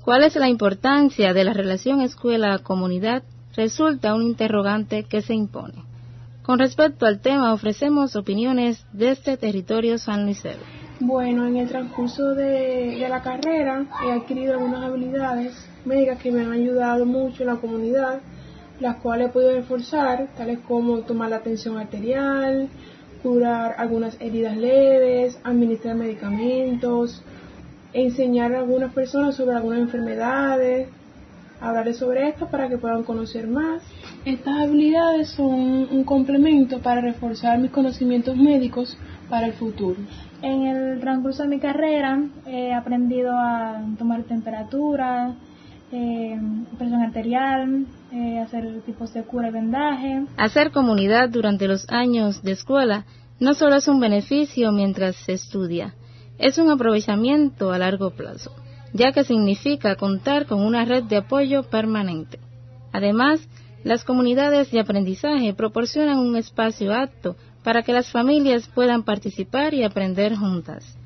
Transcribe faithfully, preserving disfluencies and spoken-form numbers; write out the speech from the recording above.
¿Cuál es la importancia de la relación escuela-comunidad? Resulta un interrogante que se impone. Con respecto al tema, ofrecemos opiniones de este territorio sanluisero. Bueno, en el transcurso de, de la carrera he adquirido algunas habilidades médicas que me han ayudado mucho en la comunidad, las cuales he podido reforzar, tales como tomar la tensión arterial, curar algunas heridas leves, administrar medicamentos, enseñar a algunas personas sobre algunas enfermedades, hablarles sobre esto para que puedan conocer más. Estas habilidades son un complemento para reforzar mis conocimientos médicos para el futuro. En el transcurso de mi carrera he aprendido a tomar temperatura, eh, presión arterial, eh, hacer tipos de cura y vendaje. Hacer comunidad durante los años de escuela no solo es un beneficio mientras se estudia, es un aprovechamiento a largo plazo, ya que significa contar con una red de apoyo permanente. Además, las comunidades de aprendizaje proporcionan un espacio apto para que las familias puedan participar y aprender juntas.